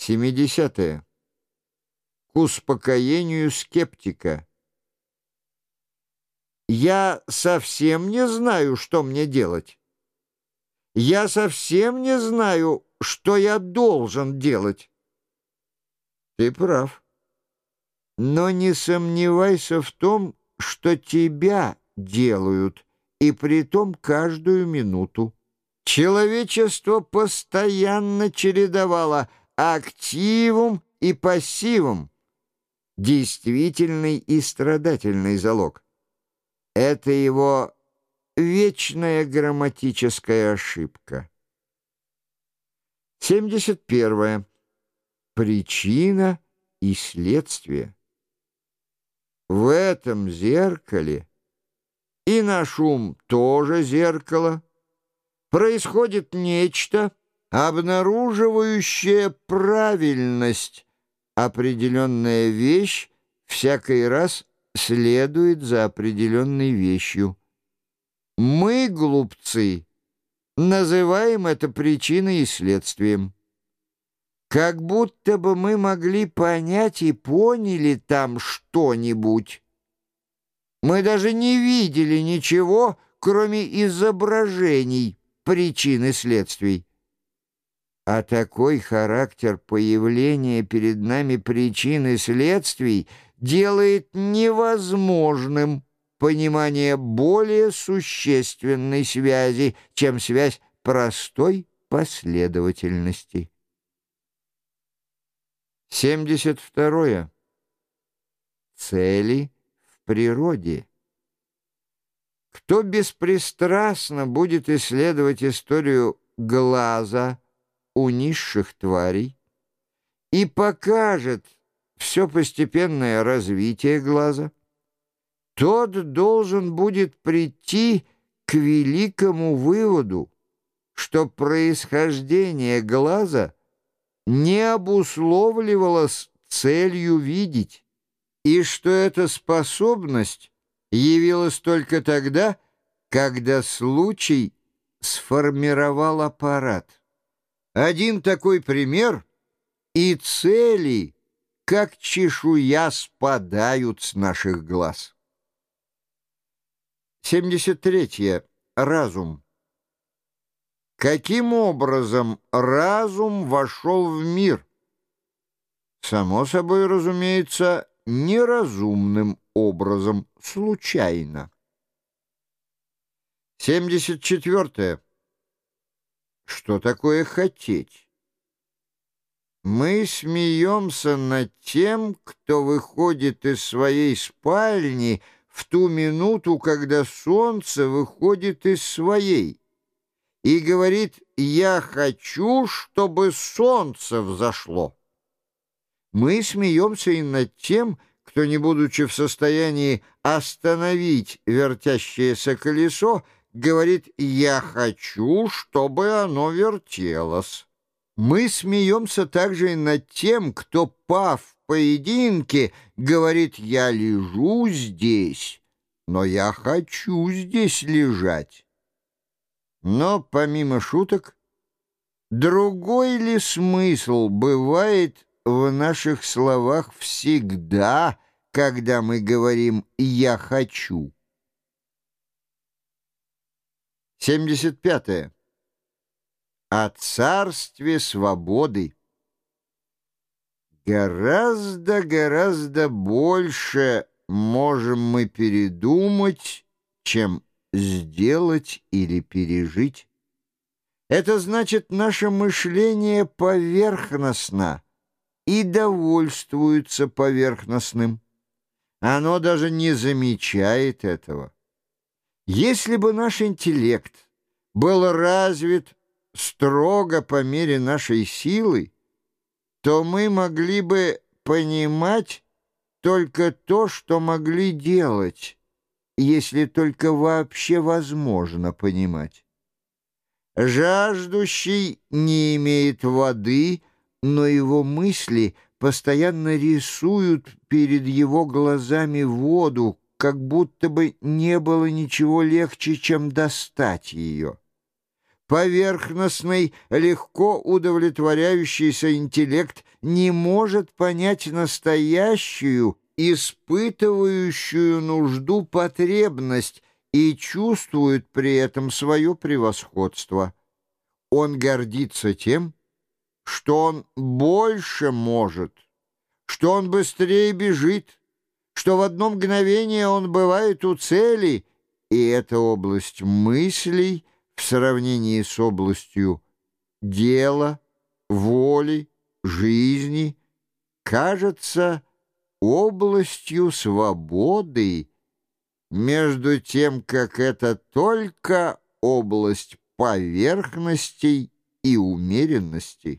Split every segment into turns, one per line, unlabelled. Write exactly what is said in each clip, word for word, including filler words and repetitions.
Семидесятое. К успокоению скептика. Я совсем не знаю, что мне делать. Я совсем не знаю, что я должен делать. Ты прав. Но не сомневайся в том, что тебя делают, и притом каждую минуту. Человечество постоянно чередовало активум и пассивум, действительный и страдательный залог. Это его вечная грамматическая ошибка. семьдесят первое. Причина и следствие. В этом зеркале, и наш ум тоже зеркало, происходит нечто, обнаруживающее правильность. Определенная вещь всякий раз следует за определенной вещью. Мы, глупцы, называем это причиной и следствием. Как будто бы мы могли понять и поняли там что-нибудь. Мы даже не видели ничего, кроме изображений причин и следствий. А такой характер появления перед нами причин и следствий делает невозможным понимание более существенной связи, чем связь простой последовательности. семьдесят второе. Цели в природе. Кто беспристрастно будет исследовать историю глаза у низших тварей и покажет все постепенное развитие глаза, тот должен будет прийти к великому выводу, что происхождение глаза не обусловливалось целью видеть, и что эта способность явилась только тогда, когда случай сформировал аппарат. Один такой пример, и цели, как чешуя, спадают с наших глаз. семьдесят третье. Разум. Каким образом разум вошел в мир? Само собой, разумеется, неразумным образом, случайно. семьдесят четвертое. Что такое хотеть? Мы смеемся над тем, кто выходит из своей спальни в ту минуту, когда солнце выходит из своей, и говорит: «Я хочу, чтобы солнце взошло». Мы смеемся и над тем, кто, не будучи в состоянии остановить вертящееся колесо, говорит: «Я хочу, чтобы оно вертелось». Мы смеемся также и над тем, кто, пав в поединке, говорит: «Я лежу здесь, но я хочу здесь лежать». Но, помимо шуток, другой ли смысл бывает в наших словах всегда, когда мы говорим «я хочу»? семьдесят пятое. О царстве свободы. Гораздо-гораздо больше можем мы передумать, чем сделать или пережить. Это значит, наше мышление поверхностно и довольствуется поверхностным. Оно даже не замечает этого. Если бы наш интеллект был развит строго по мере нашей силы, то мы могли бы понимать только то, что могли делать, если только вообще возможно понимать. Жаждущий не имеет воды, но его мысли постоянно рисуют перед его глазами воду, как будто бы не было ничего легче, чем достать ее. Поверхностный, легко удовлетворяющийся интеллект не может понять настоящую, испытывающую нужду потребность и чувствует при этом свое превосходство. Он гордится тем, что он больше может, что он быстрее бежит, что в одно мгновение он бывает у цели, и эта область мыслей в сравнении с областью дела, воли, жизни кажется областью свободы, между тем, как это только область поверхностей и умеренностей.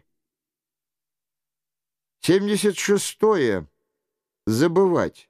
семьдесят шестое. Забывать.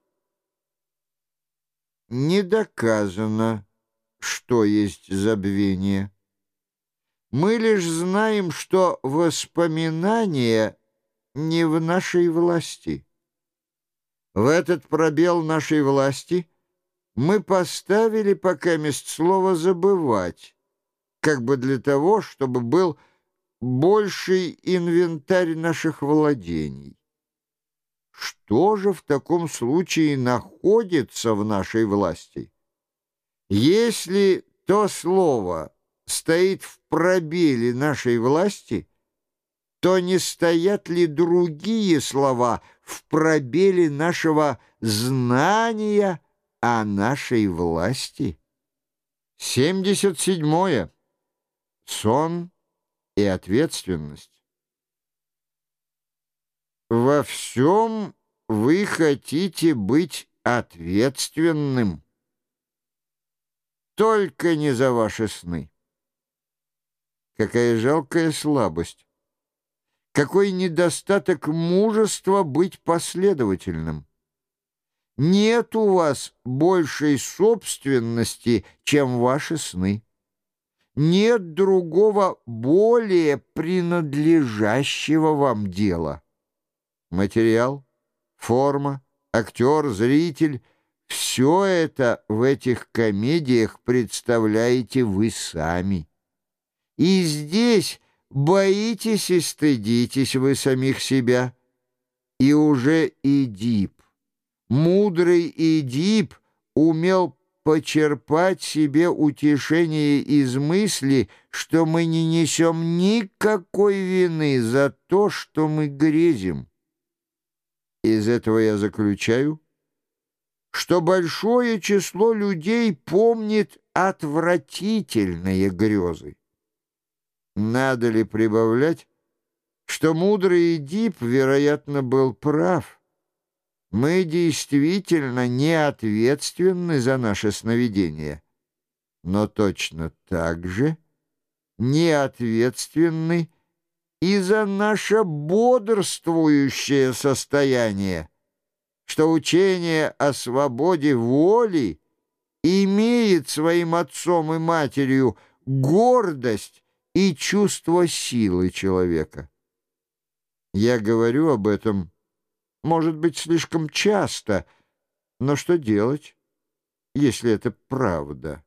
Не доказано, что есть забвение. Мы лишь знаем, что воспоминания не в нашей власти. В этот пробел нашей власти мы поставили покамест слово «забывать», как бы для того, чтобы был больший инвентарь наших владений. Что же в таком случае находится в нашей власти? Если то слово стоит в пробеле нашей власти, то не стоят ли другие слова в пробеле нашего знания о нашей власти? семьдесят седьмое. Сон и ответственность. Во всем вы хотите быть ответственным, только не за ваши сны. Какая жалкая слабость! Какой недостаток мужества быть последовательным! Нет у вас большей собственности, чем ваши сны. Нет другого более принадлежащего вам дела. Материал, форма, актер, зритель — все это в этих комедиях представляете вы сами. И здесь боитесь и стыдитесь вы самих себя. И уже Эдип, мудрый Эдип, умел почерпать себе утешение из мысли, что мы не несем никакой вины за то, что мы грезим. Из этого я заключаю, что большое число людей помнит отвратительные грезы. Надо ли прибавлять, что мудрый Эдип, вероятно, был прав? Мы действительно не ответственны за наше сновидение, но точно так же не ответственны и за наше бодрствующее состояние, что учение о свободе воли имеет своим отцом и матерью гордость и чувство силы человека. Я говорю об этом, может быть, слишком часто, но что делать, если это правда?